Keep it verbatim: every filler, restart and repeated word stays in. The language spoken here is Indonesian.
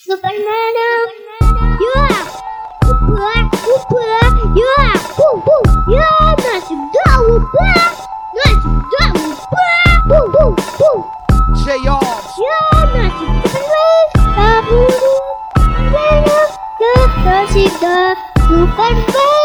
Superman, ya, ubah, ubah, ya, hu, hu, ya, nasib dah ubah, nasib dah ubah, hu, hu, hu, J-Arms. ya, nasib Superman, tak buruk, Superman, ya, nasib dah Superman.